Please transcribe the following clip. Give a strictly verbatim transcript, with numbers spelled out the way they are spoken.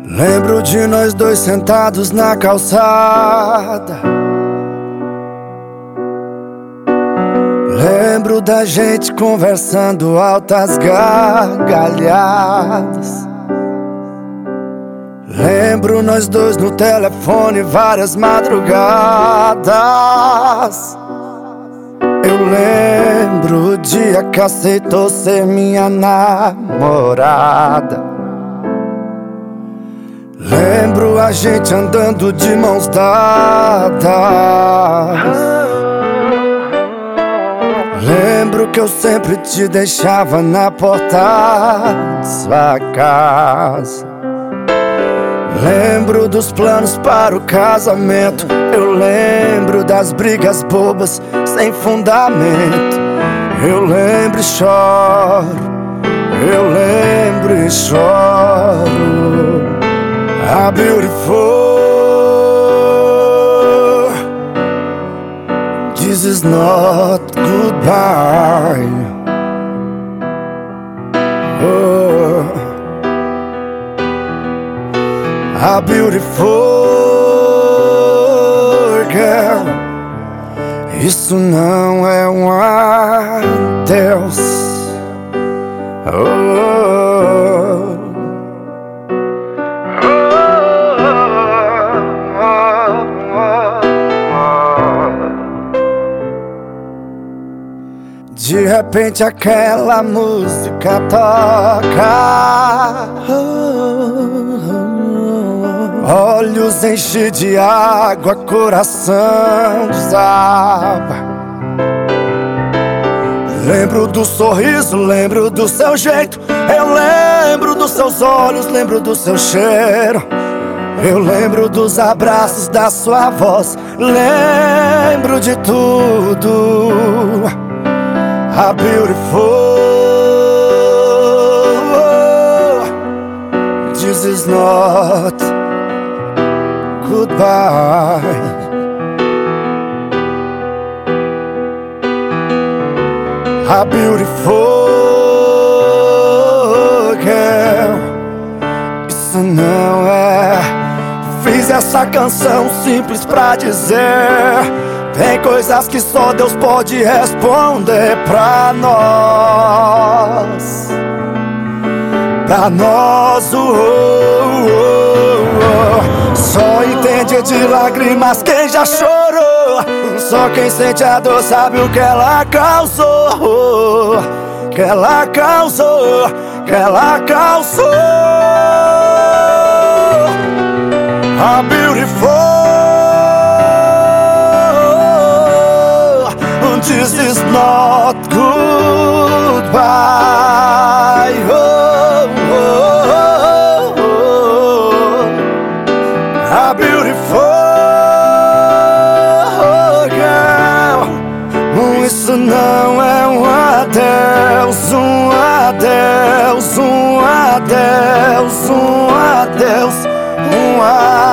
Lembro de nós dois sentados na calçada. Lembro da gente conversando altas gargalhadas. Lembro nós dois no telefone várias madrugadas. Eu lembro o dia que aceitou ser minha namorada. Lembro a gente andando de mãos dadas. Lembro que eu sempre te deixava na porta de sua casa. Lembro dos planos para o casamento. Eu lembro das brigas bobas sem fundamento. Eu lembro e choro. Eu lembro e choro. A beautiful, this is not goodbye. Oh, a beautiful girl, isso não é um adeus. Oh, de repente aquela música toca. Olhos enchem de água, coração desaba. Lembro do sorriso, lembro do seu jeito. Eu lembro dos seus olhos, lembro do seu cheiro. Eu lembro dos abraços, da sua voz. Lembro de tudo. A beautiful, this is not goodbye. A beautiful girl, isso não é. Fiz essa canção simples pra dizer: tem coisas que só Deus pode responder pra nós. Pra nós, oh, oh, oh. Só entende de lágrimas quem já chorou. Só quem sente a dor sabe o que ela causou. Que ela causou, que ela causou. A beautiful, this is not goodbye. Oh, oh, oh, oh. A beautiful girl, isso não é um adeus, um adeus, um adeus, um adeus, um adeus.